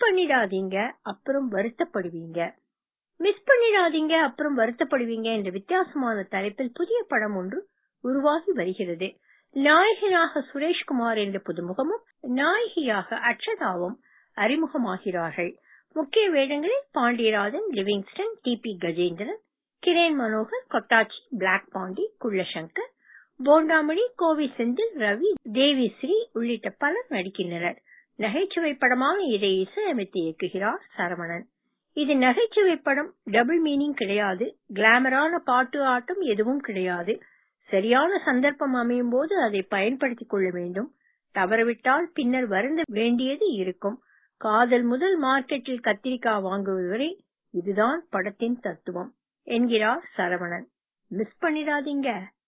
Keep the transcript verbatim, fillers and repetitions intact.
பண்ணிடாதீங்க அப்புறம் வருத்தப்படுவீங்க. மிஸ் பண்ணிடாதீங்க அப்புறம் வருத்தப்படுவீங்க என்ற வித்தியாசமான தலைப்பில் புதிய படம் ஒன்று உருவாகி வருகிறது. நாயகனாக சுரேஷ்குமார் என்ற புதுமுகமும் நாயகியாக அக்ஷதாவும் அறிமுகமாகிறார்கள். முக்கிய வேடங்களில் Pandiarajan, Livingston, T P Gajendran, crane Manohar, Kottachi, black Pandi, Kullasankar, Bondamani, Kovai Senthil, Ravi, Devi Sri உள்ளிட்ட பலர் நடிக்கின்றனர். நகைச்சுவை படமான இதை இசையமைத்து இயக்குகிறார் சரவணன். இது நகைச்சுவை படம், டபுள் மீனிங் கிடையாது. கிளாமரான பாட்டு ஆட்டம் எதுவும் கிடையாது. சரியான சந்தர்ப்பம் அமையும் போது அதை பயன்படுத்திக் கொள்ள வேண்டும். தவறவிட்டால் பின்னர் வருந்த வேண்டியது இருக்கும். காதல் முதல் மார்க்கெட்டில் கத்திரிக்காய் வாங்குவது வரை இதுதான் படத்தின் தத்துவம் என்கிறார் சரவணன். மிஸ் பண்ணிடாதீங்க.